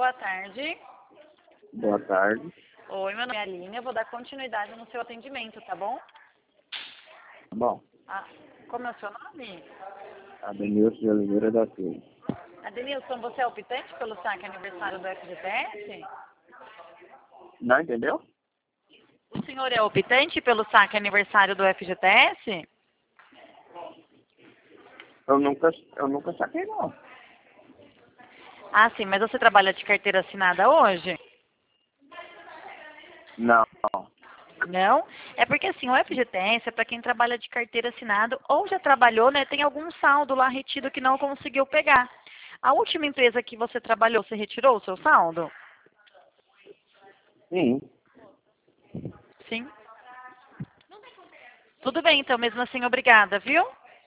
Boa tarde. Boa tarde. Oi, meu nome é Aline. Eu vou dar continuidade no seu atendimento, tá bom? Bom, Ah, como é o seu nome? Adenilson de Oliveira da Silva. Adenilson, você é optante pelo saque aniversário do FGTS? Não entendeu? O senhor é optante pelo saque aniversário do FGTS? Eu nunca saquei, não. Ah, sim, mas você trabalha de carteira assinada hoje? Não. Não? É porque assim, o FGTS é para quem trabalha de carteira assinada ou já trabalhou, né? Tem algum saldo lá retido que não conseguiu pegar. A última empresa que você trabalhou, você retirou o seu saldo? Sim. Sim. Tudo bem, então, mesmo assim, obrigada, viu?